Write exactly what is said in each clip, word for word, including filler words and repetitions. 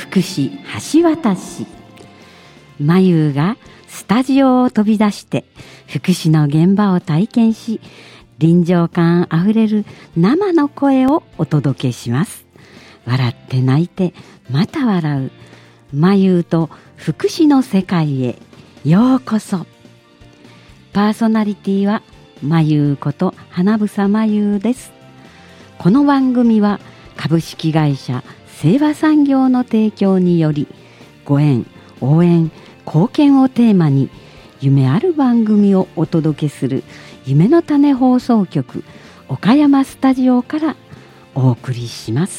福祉橋渡し。まゆがスタジオを飛び出して福祉の現場を体験し、臨場感あふれる生の声をお届けします。笑って泣いてまた笑う、まゆと福祉の世界へようこそ。パーソナリティはまゆこと花房まゆです。この番組は株式会社清和産業の提供により、ご縁、応援、貢献をテーマに夢ある番組をお届けする夢の種放送局岡山スタジオからお送りします。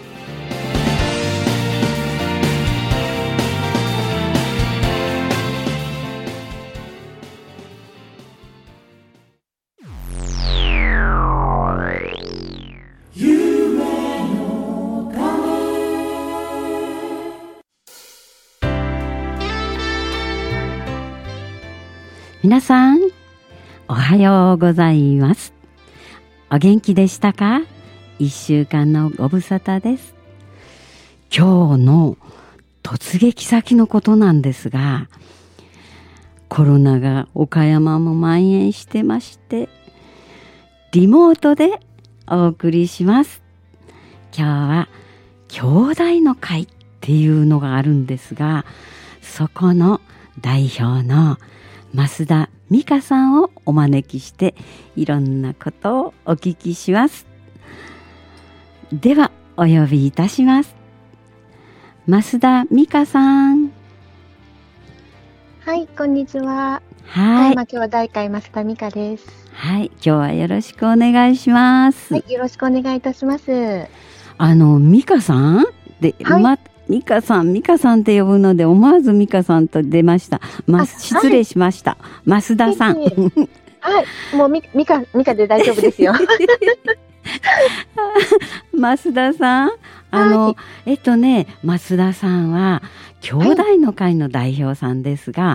皆さんおはようございます。お元気でしたか？いっしゅうかんのご無沙汰です。今日の突撃先のことなんですが、コロナが岡山も蔓延してまして、リモートでお送りします。今日は兄弟の会っていうのがあるんですが、そこの代表の増田美香さんをお招きしていろんなことをお聞きします。ではお呼びいたします。増田美香さん。 はい、こんにちは。 はい、 岡山兄弟会増田美香です。 はい、今日はよろしくお願いします。 はい、よろしくお願いいたします。 あの美香さんで、はい、ま美香さん、美香さんって呼ぶので思わず美香さんと出ました。ま、失礼しました。はい、増田さん。はい、 もうみ美香美香で大丈夫ですよ。 増田さん、あの、はい、えっとね、増田さんは兄弟の会の代表さんですが、はい、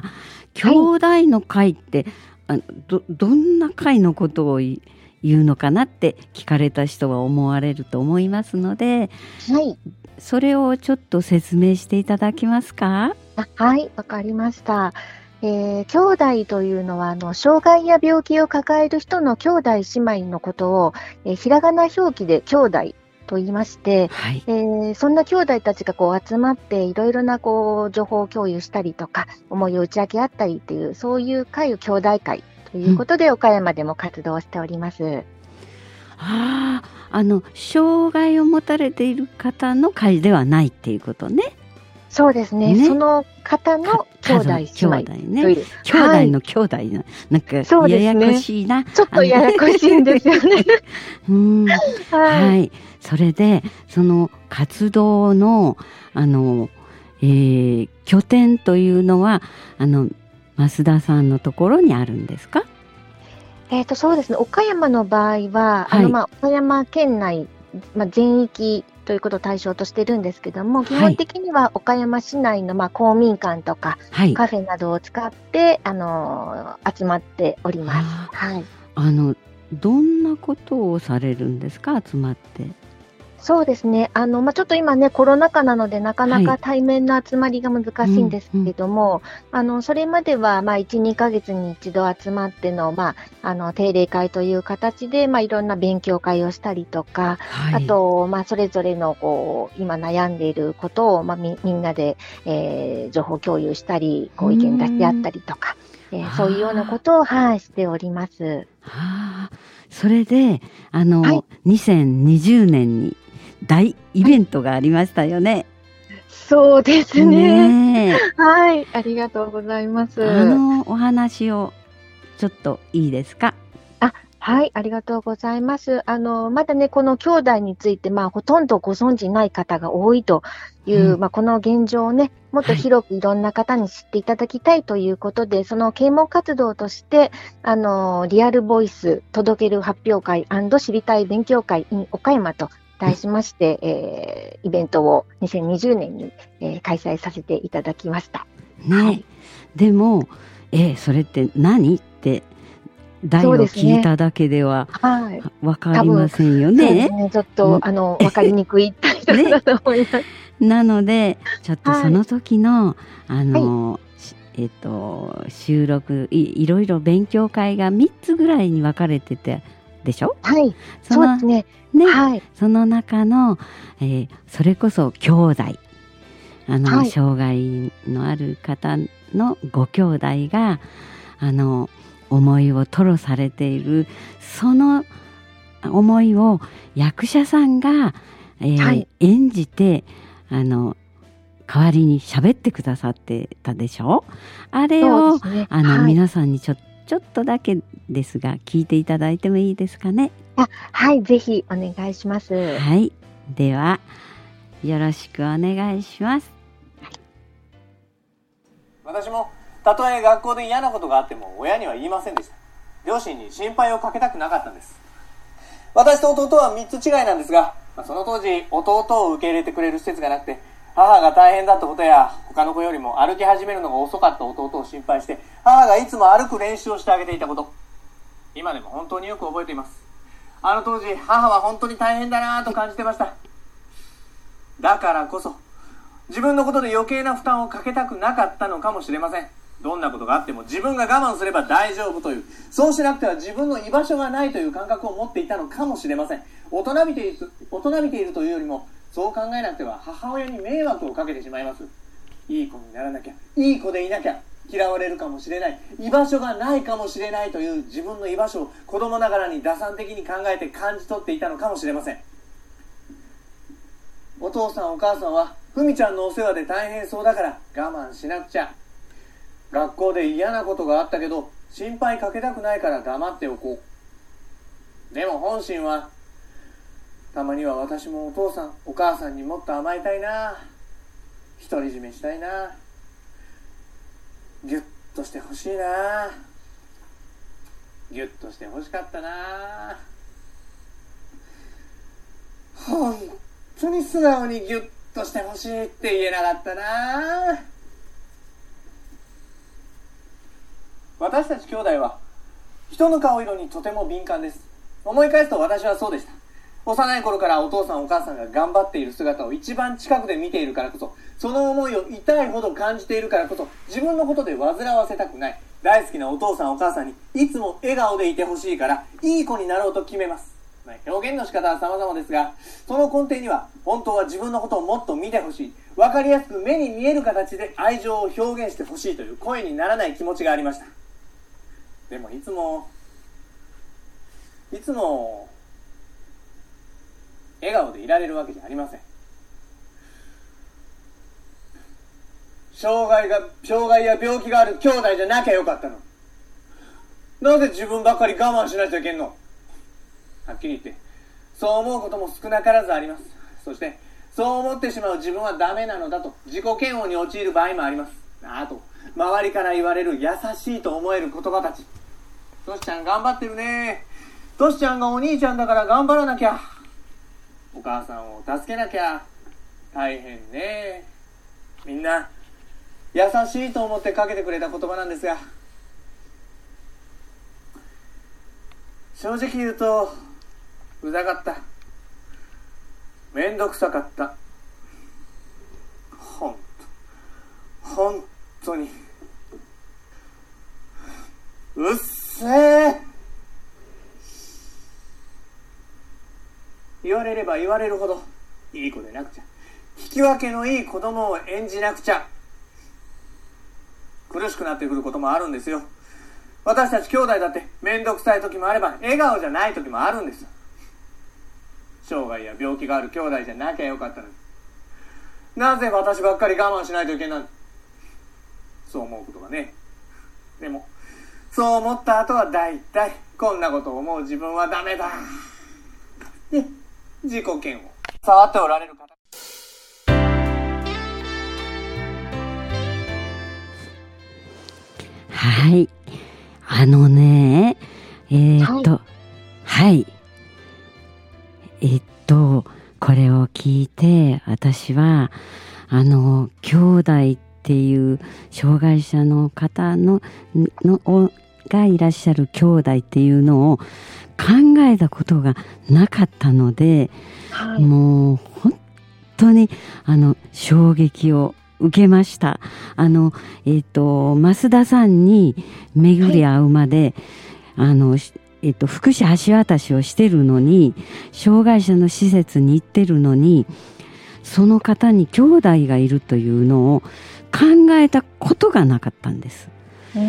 兄弟の会ってあどどんな会のことを言うのかなって聞かれた人は思われると思いますので、はい。それをちょっと説明していただけますか？ あ、はい、わかりました。えー、兄弟というのはあの障害や病気を抱える人の兄弟姉妹のことを、えー、ひらがな表記で兄弟と言いまして、はい、えー、そんな兄弟たちがこう集まっていろいろなこう情報を共有したりとか思いを打ち明け合ったりっていうそういう会を兄弟会ということで、うん、岡山でも活動しております。 ああ、あの障害を持たれている方の会ではないっていうことね。 そうですね。ね、その方の兄弟姉妹という、 ね、兄弟の兄弟の、はい、なんかややこしいな、 ね、ちょっとややこしいんですよね。 うん、はい、はい。それでその活動のあの、えー、拠点というのはあの増田さんのところにあるんですか？ えーと、そうですね。岡山の場合は、はい、あのまあ岡山県内、まあ、全域ということを対象としているんですけども、基本的には岡山市内のまあ公民館とか、はい、カフェなどを使ってあのー、集まっております。はい。 あのどんなことをされるんですか？集まって。 そうですね。あの、まあ、ちょっと今ね、コロナ禍なので、なかなか対面の集まりが難しいんですけれども、はい、うんうん、あの、それまでは、まあ、いち、にかげつに一度集まっての、まあ、あの、定例会という形で、まあ、いろんな勉強会をしたりとか、はい、あと、まあ、それぞれの、こう、今悩んでいることを、まあ、み、みんなで、えー、情報共有したり、こう、意見出し合ったりとか、えー、そういうようなことを、はい、しております。 はあ、それで、あの、はい、にせんにじゅうねんに、大イベントがありましたよね。 そうですね。ね、はい、ありがとうございます。 あのお話をちょっといいですか？ あ、はい、ありがとうございます。あのまだねこの兄弟についてまあほとんどご存じない方が多いという、うん、まあこの現状をねもっと広くいろんな方に知っていただきたいということで、はい、その啓蒙活動としてあのリアルボイス届ける発表会&知りたい勉強会 in 岡山と題しまして、えー、イベントをにせんにじゅうねんに、えー、開催させていただきました。 ね、はい、でも、えー、それって何って題を聞いただけでは分かりませんよね。 そうですね、ちょっと、うん、あの分かりにくいタイトルだと思います。 なのでちょっとその時の、はい、あの、はい、えっと、収録 い, いろいろ勉強会がみっつぐらいに分かれててでしょ。 はい、 そのそうですね。 ね、 はい、 その中の、えー、それこそ兄弟、あの、はい、障害のある方のご兄弟があの思いを吐露されている、その思いを役者さんが、えーはい、演じてあの代わりに喋ってくださってたでしょ。あれを、ね、あの、はい、皆さんにちょ、ちょっとだけですが聞いていただいてもいいですかね。 あ、はい、ぜひお願いします。 はい、ではよろしくお願いします。 私もたとえ学校で嫌なことがあっても親には言いませんでした。両親に心配をかけたくなかったんです。私と弟はみっつ違いなんですが、その当時弟を受け入れてくれる施設がなくて、母が大変だったことや他の子よりも歩き始めるのが遅かった弟を心配して、母がいつも歩く練習をしてあげていたこと、今でも本当によく覚えています。あの当時母は本当に大変だなと感じてました。だからこそ自分のことで余計な負担をかけたくなかったのかもしれません。どんなことがあっても自分が我慢すれば大丈夫という、そうしなくては自分の居場所がないという感覚を持っていたのかもしれません。大人びている、大人びているというよりも、そう考えなくては母親に迷惑をかけてしまいます。いい子にならなきゃ、いい子でいなきゃ、嫌われるかもしれない、居場所がないかもしれないという自分の居場所を子供ながらに打算的に考えて感じ取っていたのかもしれません。お父さんお母さんはふみちゃんのお世話で大変そうだから我慢しなくちゃ、学校で嫌なことがあったけど心配かけたくないから黙っておこう。でも本心は、たまには私もお父さんお母さんにもっと甘えたいな、独り占めしたいな、ギュッとしてほしいな、ギュッとしてほしかったな、本当に素直にギュッとしてほしいって言えなかったな。私たち兄弟は人の顔色にとても敏感です。思い返すと私はそうでした。幼い頃からお父さんお母さんが頑張っている姿を一番近くで見ているからこそ、その思いを痛いほど感じているからこそ、自分のことで煩わせたくない、大好きなお父さんお母さんにいつも笑顔でいてほしいからいい子になろうと決めます。表現の仕方は様々ですが、その根底には本当は自分のことをもっと見てほしい、分かりやすく目に見える形で愛情を表現してほしいという声にならない気持ちがありました。でもいつもいつも笑顔でいられるわけじゃありません。障害が障害や病気がある兄弟じゃなきゃよかったの。なぜ自分ばっかり我慢しないといけんの。はっきり言ってそう思うことも少なからずあります。そしてそう思ってしまう自分はダメなのだと自己嫌悪に陥る場合もあります。あと周りから言われる優しいと思える言葉たち。トシちゃん頑張ってるね、トシちゃんがお兄ちゃんだから頑張らなきゃ、お母さんを助けなきゃ、大変ね、みんな優しいと思ってかけてくれた言葉なんですが、正直言うとうざかった、めんどくさかった、ほんとほんとにうっせえ。言われれば言われるほどいい子でなくちゃ、引き分けのいい子供を演じなくちゃ、苦しくなってくることもあるんですよ。私たち兄弟だって面倒くさい時もあれば笑顔じゃない時もあるんです。障害や病気がある兄弟じゃなきゃよかったのに、なぜ私ばっかり我慢しないといけないの。そう思うことがね。でもそう思った後はだいたいこんなことを思う自分はダメだで自己嫌悪触っておられる方、 はい、あのねえー、っとはい、はい、えー、っとこれを聞いて私はあの兄弟っていう障害者の方ののがいらっしゃる兄弟っていうのを考えたことがなかったので、はい、もう本当にあの衝撃を受けました。あの、えっと、増田さんに巡り合うまで、はい、あの、えっと、福祉橋渡しをしてるのに、障害者の施設に行ってるのに、その方に兄弟がいるというのを考えたことがなかったんです。うん、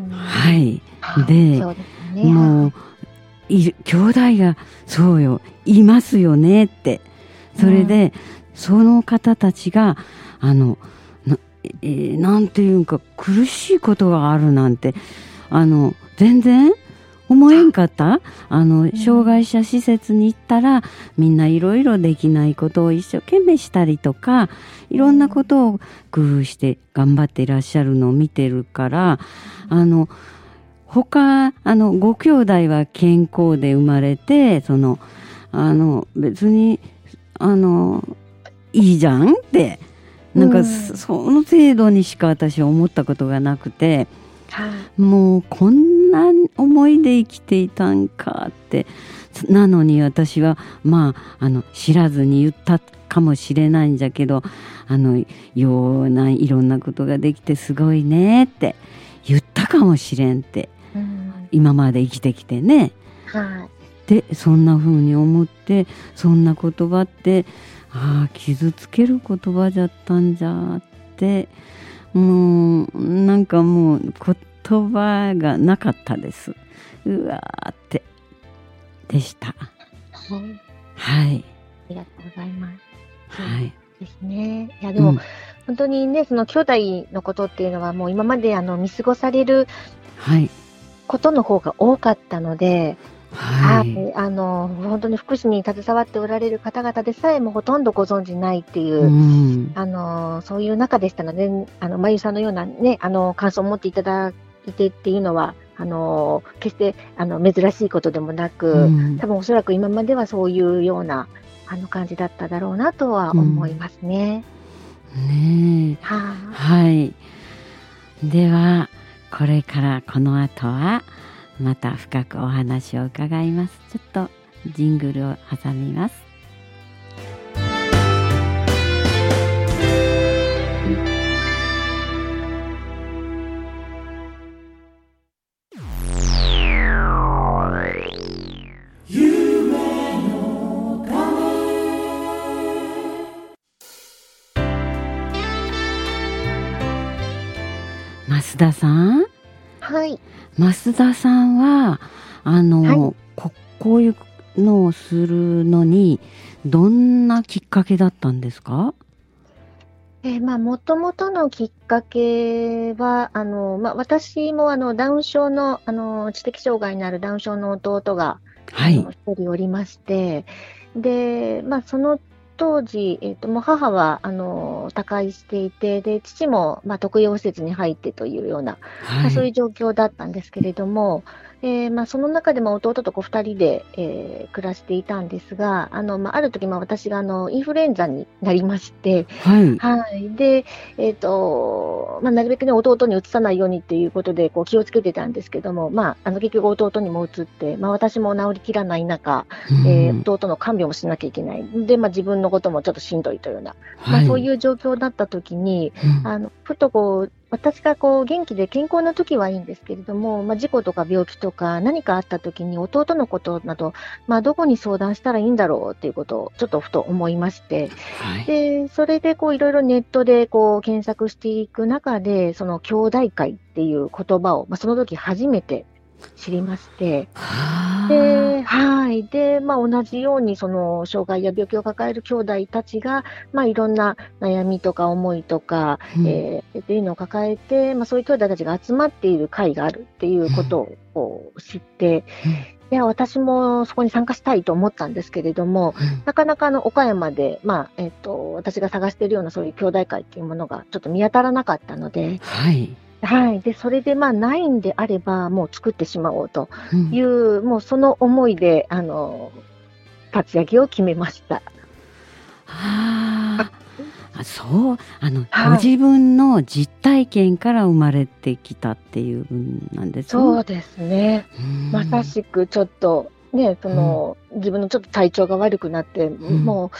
はい。で、そうですね、もう、いる兄弟がそうよいますよねって、それで、うん、その方たちがあのな、えー、なんていうか苦しいことがあるなんてあの全然思えんかった。あの障害者施設に行ったらみんないろいろできないことを一生懸命したりとか、いろんなことを工夫して頑張っていらっしゃるのを見てるから、あの他あのご兄弟は健康で生まれて、そのあの別にあのいいじゃんってなんか、うん、その程度にしか私は思ったことがなくて、はい、もうこんな思いで生きていたんかって。なのに私はまああの知らずに言ったかもしれないんじゃけど、あのようないろんなことができてすごいねって言ったかもしれんって、うん、今まで生きてきてね、はい、でそんな風に思って、そんな言葉ってああ傷つける言葉じゃったんじゃって、もうなんかもう言葉がなかったです。うわーってでした。はい、はい、 ありがとうございます。 はい、 ですね。いやでも、うん、本当にね、その兄弟のことっていうのはもう今まであの見過ごされることの方が多かったので、はい、はい、あの本当に福祉に携わっておられる方々でさえもほとんどご存じないっていう、うん、あのそういう中でしたので、あのまゆさんのようなね、あの感想を持っていただいてっていうのは。あの決してあの珍しいことでもなく、うん、多分おそらく今まではそういうようなあの感じだっただろうなとは思いますね。 うん、ねえ、はあ、はい。ではこれからこの後はまた深くお話を伺います。ちょっとジングルを挟みます。増田さん、 はい。 増田さんはあの、はい、こ, こういうのをするのにどんなきっかけだったんですか？ えー、まあもともとのきっかけはあの、まあ、私もあのダウン症のあの知的障害のあるダウン症の弟が、はい、あの一人おりまして、で、まあ、その当時、えー、ともう母はあの他界していて、で父も、まあ、特養施設に入ってというような、はい、まあ、そういう状況だったんですけれども、えーまあ、その中でも弟とこうふたりで、えー暮らしていたんですが、あの、まあ、ある時、まあ、私があのインフルエンザになりまして、はいはい、で、えーとまあ、なるべく、ね、弟にうつさないようにということでこう気をつけてたんですけども、まあ、あの結局弟にもうつって、まあ、私も治りきらない中、うんえー、弟の看病もしなきゃいけないで、まあ、自分のこともちょっとしんどいというような、はいまあ、そういう状況だった時に、うん、あのふとこう私がこう元気で健康な時はいいんですけれども、まあ、事故とか病気とか何かあった時に弟のことなど、まあ、どこに相談したらいいんだろうということをちょっとふと思いまして、はい、でそれでこういろいろネットでこう検索していく中で、その兄弟会っていう言葉を、まあ、その時初めて知りまして、で、はい。で、まあ、同じように、その、障害や病気を抱える兄弟たちが、まあ、いろんな悩みとか思いとか、うんえー、っていうのを抱えて、まあ、そういう兄弟たちが集まっている会があるっていうことをこう知って、うんで私もそこに参加したいと思ったんですけれども、うん、なかなかあの岡山で、まあえっと、私が探しているようなそういう兄弟会っていうものがちょっと見当たらなかったので、はいはい、でそれでまあないんであればもう作ってしまおうという、うん、もうその思いであの立ち上げを決めました。 はあ、そうあの、はい、ご自分の実体験から生まれてきたっていう分なんですね。 そうですね。まさしくちょっとねその、うん、自分のちょっと体調が悪くなって、うん、もう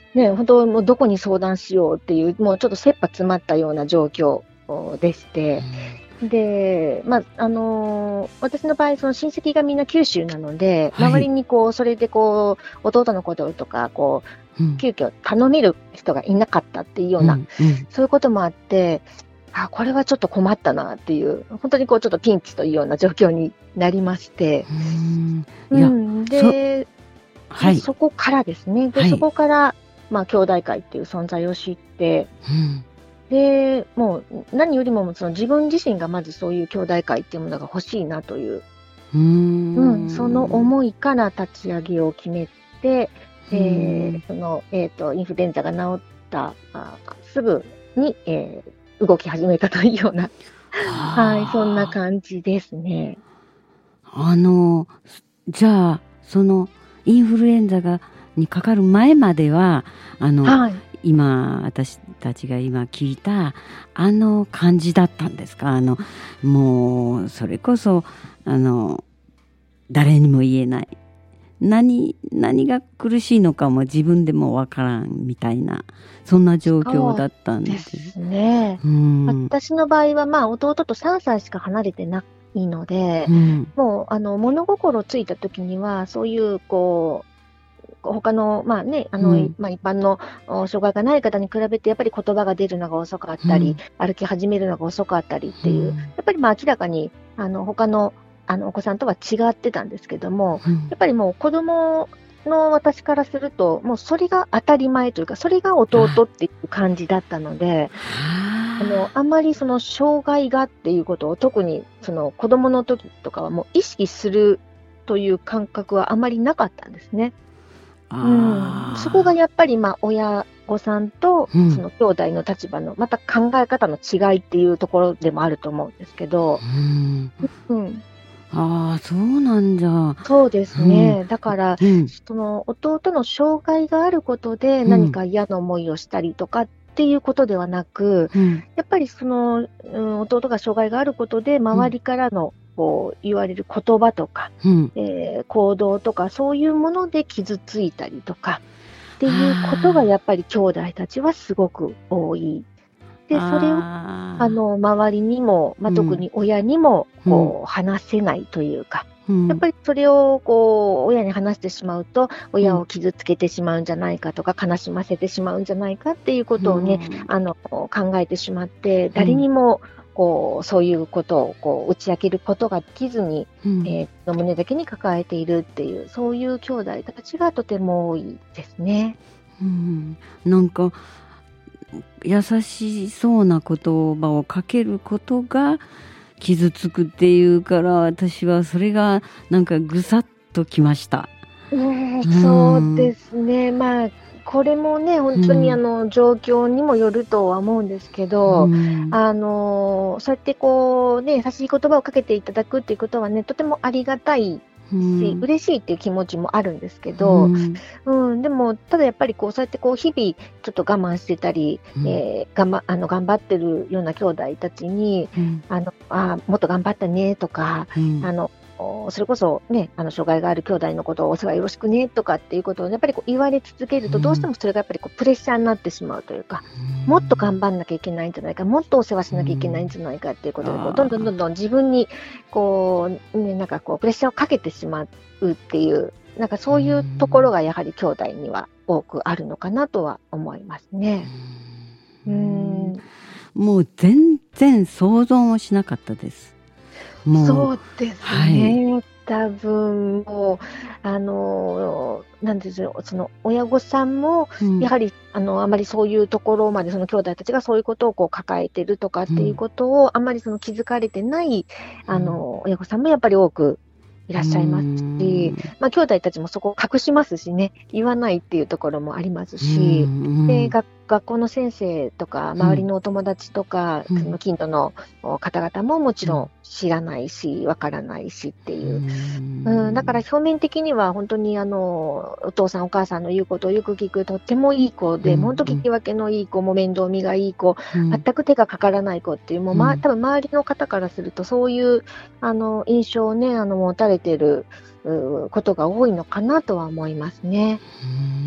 ね、本当もうどこに相談しようっていう、もうちょっと切羽詰まったような状況でして、で、まあ、あのー私の場合、その親戚がみんな九州なので、 はい周りにこう、それでこう、弟のこととか、こう、 うん急遽頼める人がいなかったっていうような、 うんうんそういうこともあって、あ、これはちょっと困ったなっていう、本当にこう、ちょっとピンチというような状況になりまして、 うんいや、 うん、で、 はい。 そこからですね、で、 はいそこから、まあ、兄弟会っていう存在を知って、 うんで、もう何よりもその自分自身がまずそういう兄弟会っていうものが欲しいなという、 うーんうん、その思いから立ち上げを決めて、えうんーその、えっと、インフルエンザが治ったあすぐに、えー動き始めたというような、はい、そんな感じですね。 あのじゃあそのインフルエンザがにかかる前まではあの、 はい。 今私たちが今聞いたあの感じだったんですか？あのもうそれこそあの誰にも言えない、何何が苦しいのかも自分でもわからんみたいな、そんな状況だったんで。 ですすね。 うん私の場合は、まあ、弟とさんさいしか離れてないので、 うんもう、あの、物心ついた時には、そういう、こう、他の、まあね、あの、 うんまあ一般のお障害がない方に比べて、やっぱり言葉が出るのが遅かったり、歩き始めるのが遅かったりっていう、 うんやっぱりまあ明らかに、あの、他の、あの、お子さんとは違ってたんですけども、 うんやっぱりもう子供の私からすると、もうそれが当たり前というか、それが弟っていう感じだったので、あの、あんまりその障害がっていうことを特にその子供の時とかはもう意識するという感覚はあまりなかったんですね。うん、そこがやっぱりまあ親御さんとうんその兄弟の立場のまた考え方の違いっていうところでもあると思うんですけど、 うんうん、 ああそうなんだ。 そうですね。だから、 うんその弟の障害があることでうん何か嫌な思いをしたりとかっていうことではなく、 うんやっぱりその、うん、弟が障害があることで周りからのこう言われる言葉とか、 うんえー行動とかそういうもので傷ついたりとかっていうことがやっぱり兄弟たちはすごく多い。で、それをあーあの周りにも、まあ、 うん特に親にもこう話せないというか、 うんやっぱりそれをこう親に話してしまうと親を傷つけてしまうんじゃないかとか、悲しませてしまうんじゃないかっていうことをね、 うんあの考えてしまって誰にもこうそういうことをこう打ち明けることができずに、 うんえー胸だけに抱えているっていうそういう兄弟たちがとても多いですね。 うんなんか優しそうな言葉をかけることが傷つくっていうから、私はそれがなんかぐさっときました。 うんんそうですね。まあこれもね本当にうんあの状況にもよるとは思うんですけど、 うんあのそうやってこうね優しい言葉をかけていただくっていうことはねとてもありがたいし、 うん嬉しいっていう気持ちもあるんですけど、 うんうん、でもただやっぱりこうそうやってこう日々ちょっと我慢してたり、 うんえー、頑張あの頑張ってるような兄弟たちにうんあのあもっと頑張ったねとか、 うんあのおそれこそねあの障害がある兄弟のことをお世話よろしくねとかっていうことをやっぱりこう言われ続けると、 うんどうしてもそれがやっぱりこうプレッシャーになってしまうというか、もっと頑張んなきゃいけないんじゃないか、もっとお世話しなきゃいけないんじゃないかっていうことで、 うんこうどんどんどんどん自分にこう、ね、なんかこうプレッシャーをかけてしまうっていうなんかそういうところがやはり兄弟には多くあるのかなとは思いますね。うんもう全然想像もしなかったです。もうそうですはいね。多分もうあのなんですよ、その親御さんもうんやはり、あのあまりそういうところまでその兄弟たちがそういうことをこう抱えてるとかっていうことをあまりその気づかれてない、あの親御さんもやっぱり多くいらっしゃいますし、まあ兄弟たちもそこを隠しますしね、言わないっていうところもありますし、 うんで学学校の先生とか周りのお友達とか、 うんその近所の方々ももちろん知らないしわからないしっていう、うん、だから表面的には本当にあのお父さんお母さんの言うことをよく聞くとってもいい子で、 うん本当聞き分けのいい子も面倒見がいい子、 うん全く手がかからない子っていうもう、まうん多分周りの方からするとそういうあの印象をねあの持たれてるうことが多いのかなとは思いますね。うん 、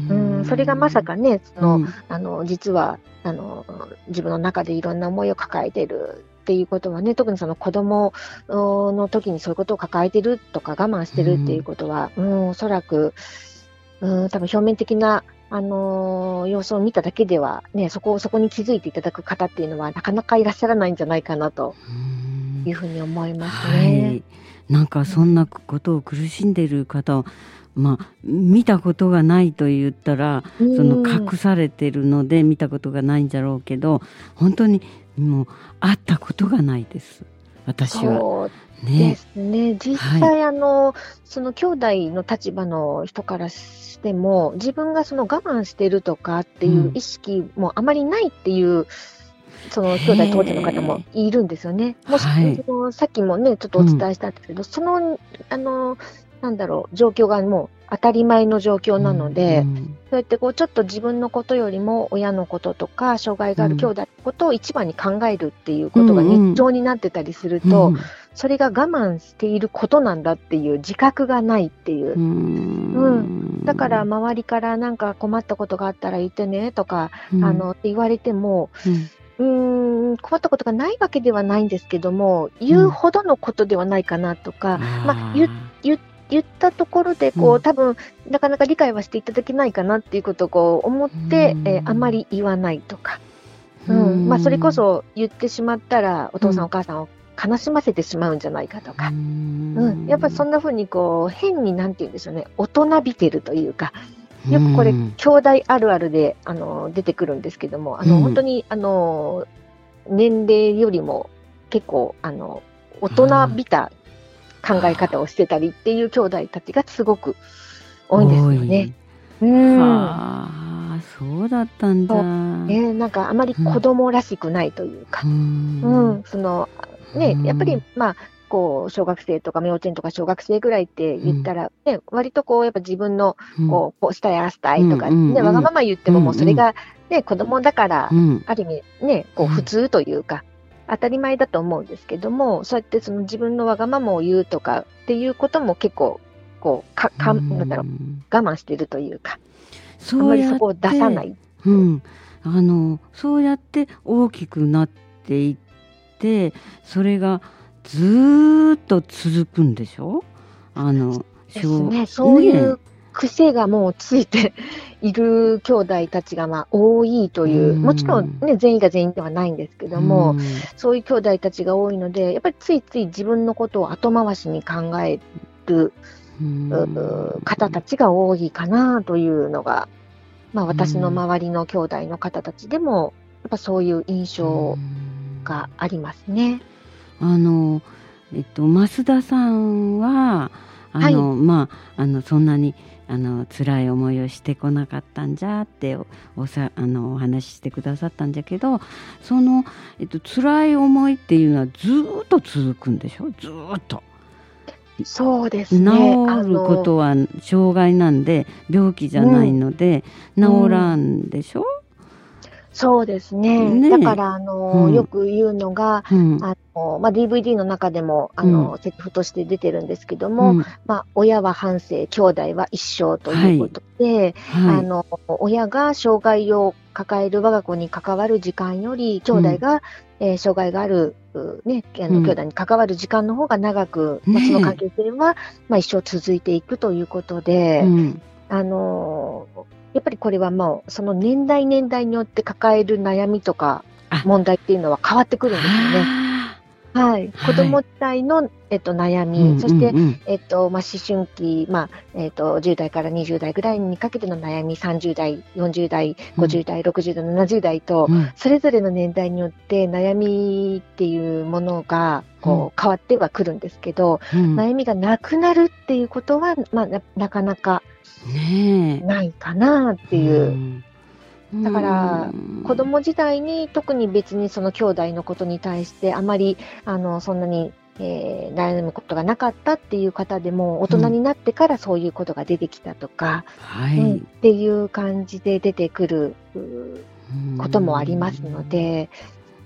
それがまさかね、その、 うんあの、実は、あの、自分の中でいろんな思いを抱えてるっていうことはね、特にその子供の時にそういうことを抱えてるとか我慢してるっていうことは、うん、おそらく、うん、多分表面的な、あのー様子を見ただけでは、ね、そこを、そこに気づいていただく方っていうのは、なかなかいらっしゃらないんじゃないかなとうんいうふうに思いますはね。 い、なんかそんなことを苦しんでいる方を、まあ、見たことがないと言ったら、 うんその隠されてるので見たことがないんだろうけど、本当にもう会ったことがないです、私は。 そうでね、 すね。実は際、あの、その兄弟の立場の人からしても、自分がその我慢してるとかっていう意識もあまりないっていう、その兄弟当時の方もいるんですよね。もし、 はいそのさっきもね、ちょっとお伝えしたんですけど、その、あの、なんだろう、状況がもう当たり前の状況なので、 うんそうやってこうちょっと自分のことよりも親のこととか障害がある兄弟のことを一番に考えるっていうことが日常になってたりすると、 うんそれが我慢していることなんだっていう自覚がないっていう。 うんうんだから周りからなんか困ったことがあったら言ってねとか、 うんあのって言われても、 うんうーん困ったことがないわけではないんですけども、言うほどのことではないかなとか、まあ言言言ったところでこう、 うん多分なかなか理解はしていただけないかなっていうことをこう思って、 うんえーあまり言わないとか、ううんんまあ、それこそ言ってしまったらお父さんうんお母さんを悲しませてしまうんじゃないかとか、 うんうんやっぱりそんな風にこう変になんて言うんでしょうね、大人びてるというか、よくこれ、 うん兄弟あるあるであの出てくるんですけども、あの、 うん本当にあの年齢よりも結構あの大人びた考え方をしてたりっていう兄弟たちがすごく多いんですよね。う多い。 んはあ、そうだったんだ。 そうね、なんかあまり子供らしくないというか、 ううんんそのね、 うんやっぱりまあこう小学生とか幼稚園とか小学生ぐらいって言ったら、ね割とこうやっぱ自分のこうこうしたいああしたいとか、ねうんうんうんわがまま言ってももうそれが、ね子供だから、 うんある意味ねこう普通というか、当たり前だと思うんですけども、そうやってその自分のわがままを言うとかっていうことも結構こうかかなんだろう我慢してるというか、あそうやってまりそこを出さない。 うん、あのそうやって大きくなっていってそれがずーっと続くんでしょ。あのですね、そういねう癖がもうついている兄弟たちがまあ多いという、 うんもちろん、ね、全員が全員ではないんですけども、 うんそういう兄弟たちが多いので、やっぱりついつい自分のことを後回しに考える、 うんう方たちが多いかなというのが、まあ、私の周りの兄弟の方たちでも、やっぱそういう印象がありますね。 あの、えっと、増田さんはあの、まあ、あのそんなにあの辛い思いをしてこなかったんじゃっておおさあのお話ししてくださったんだけど、その、えっと、辛い思いっていうのはずーっと続くんでしょ。ずーっとそうです治ね。 ることは障害なんで病気じゃないので、 うん治らんでしょ。 そうですね。 ねえだから、あの、 うんよく言うのが、 うんあの、まあ、ディーブイディー の中でも、あの、 うんセリフとして出てるんですけども、 うんまあ、親は半生、兄弟は一生ということで、 はいあの、親が障害を抱える我が子に関わる時間より、兄弟が、えー障害がある、うね、あの、 うん兄弟に関わる時間の方が長く、まあねえその関係性は、まあ、一生続いていくということで、 うんあのーやっぱりこれはもう、その年代年代によって抱える悩みとかあ問題っていうのは変わってくるんですよね。 あはい。子供時代の、えっと、悩み、 ーそして、 うんうんえっと、まあ、思春期、まあ、えっと、じゅう代からにじゅう代ぐらいにかけての悩み、さんじゅう代、よんじゅう代、ごじゅう代、ろくじゅう代、ななじゅう代と、 うんそれぞれの年代によって悩みっていうものが、こう、変わってはくるんですけど、 うん悩みがなくなるっていうことは、まあ、ななかなかねえないかなっていう。 うんだからうん子供時代に特に別にその兄弟のことに対してあまりあのそんなに、えー悩むことがなかったっていう方でも大人になってからそういうことが出てきたとか、 はい、 うんっていう感じで出てくるうこともありますので、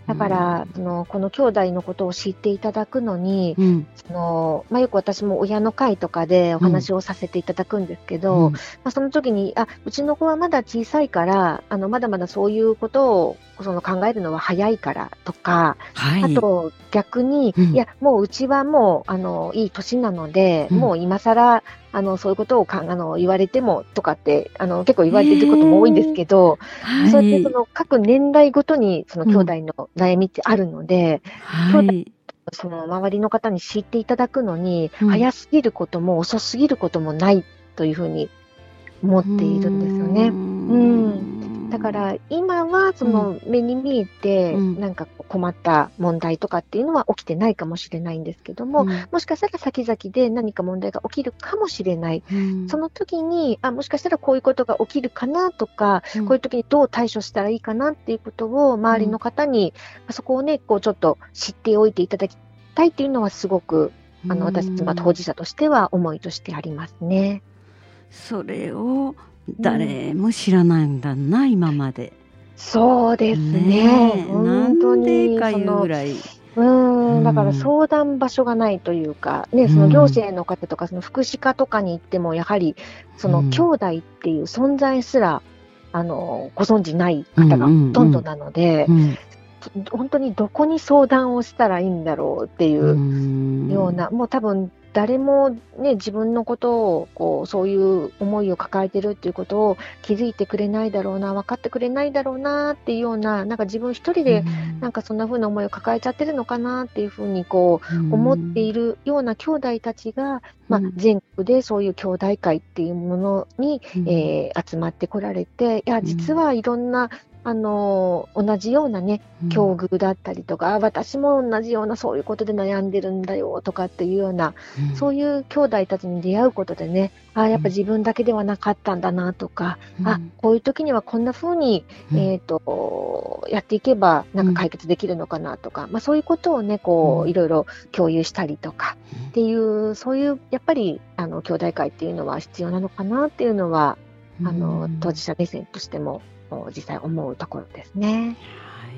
だから、そのこの兄弟のことを知っていただくのに、うん、そのまあ、よく私も親の会とかでお話をさせていただくんですけど、うん、まあ、その時にあうちの子はまだ小さいからあのまだまだそういうことをその考えるのは早いからとか、はい、あと逆に、うん、いやもううちはもうあのいい年なので、うん、もう今更あのそういうことをかあの言われてもとかってあの結構言われてることも多いんですけど、はい、そうやってその各年代ごとにその兄弟の悩みってあるので、うん、兄弟その周りの方に知っていただくのに、うん、早すぎることも遅すぎることもないというふうに思っているんですよね。うんだから今はその目に見えてなんか困った問題とかっていうのは起きてないかもしれないんですけども、うん、もしかしたら先々で何か問題が起きるかもしれない、うん、その時にあもしかしたらこういうことが起きるかなとか、うん、こういう時にどう対処したらいいかなっていうことを周りの方に、うん、そこをねこうちょっと知っておいていただきたいっていうのはすごくあの私、まあ、当事者としては思いとしてありますね。 それを誰も知らないんだな、うん、今まで。 そうですね。本当になんでかいうぐらい。 うんだから相談場所がないというか、ね、その行政の方とかその福祉課とかに行ってもやはりその兄弟っていう存在すら、あのご存じない方がほとんどなので、本当にどこに相談をしたらいいんだろうっていうような、もう多分誰もね自分のことをこうそういう思いを抱えてるっていうことを気づいてくれないだろうな、分かってくれないだろうなっていうような、なんか自分一人でなんかそんな風な思いを抱えちゃってるのかなっていうふうにこう思っているような兄弟たちが、まあ、全国でそういう兄弟会っていうものに、えー、集まってこられて、いや実はいろんなあの同じようなね境遇だったりとか、うん、私も同じようなそういうことで悩んでるんだよとかっていうような、うん、そういう兄弟たちに出会うことでね、あやっぱ自分だけではなかったんだなとか、うん、あこういう時にはこんな風に、うん、えーと、やっていけばなんか解決できるのかなとか、うんまあ、そういうことをねこういろいろ共有したりとかっていう、そういうやっぱりあの兄弟会っていうのは必要なのかなっていうのは、あの当事者目線としても実際思うところですね。 はい、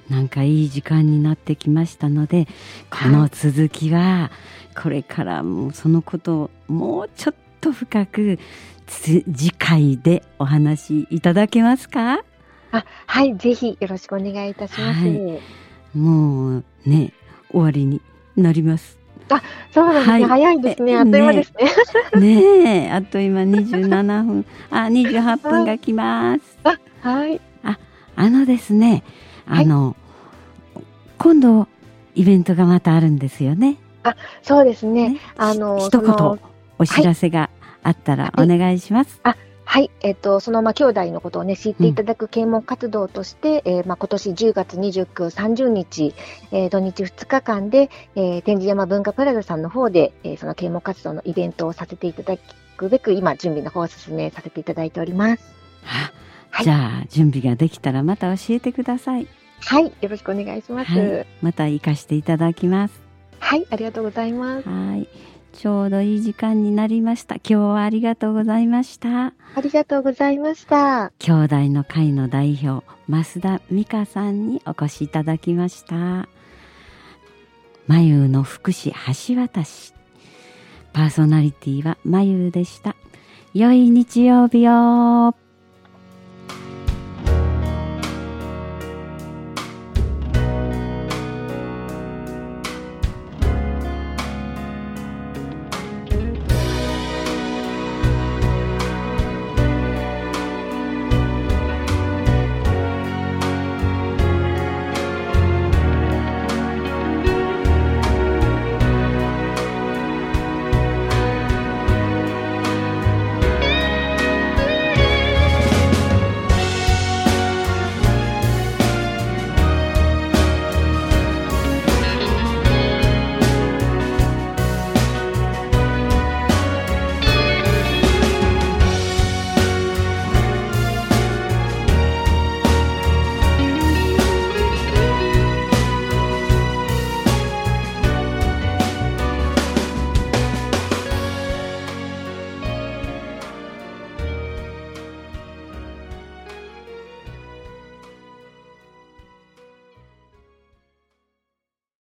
なんかいい時間になってきましたので、この続きはこれからもそのことをもうちょっと深く次回でお話しいただけますか？ あ、はい、ぜひよろしくお願いいたします。はい、 もうね終わりになります。 あ、そうなんですね、はい、早いですね、あっという間ですね。ねえ、あっという間にじゅうななふん、あ、にじゅうはっぷんが来ます。 あ、はい。 あ、あのですね、あの、はい、今度イベントがまたあるんですよね。 あ、そうですね。ねあの一言お知らせがあったらお願いします。 はい、あはい、えっと、その、まあ、兄弟のことをね、知っていただく啓蒙活動として、うん、えー、まあ、今年じゅうがつにじゅうく、さんじゅうにち、えー、土日ふつかかんで、えー、天神山文化プラザさんの方で、えー、その啓蒙活動のイベントをさせていただくべく、今、準備の方を進めさせていただいております。 ははい、じゃあ、準備ができたらまた教えてください。 はい、よろしくお願いします。はい、 また行かしていただきます。 はい、ありがとうございます。 はい。ちょうどいい時間になりました。今日はありがとうございました。 ありがとうございました。 兄弟の会の代表、増田美香さんにお越しいただきました。まゆの福祉橋渡し。パーソナリティはまゆでした。良い日曜日を。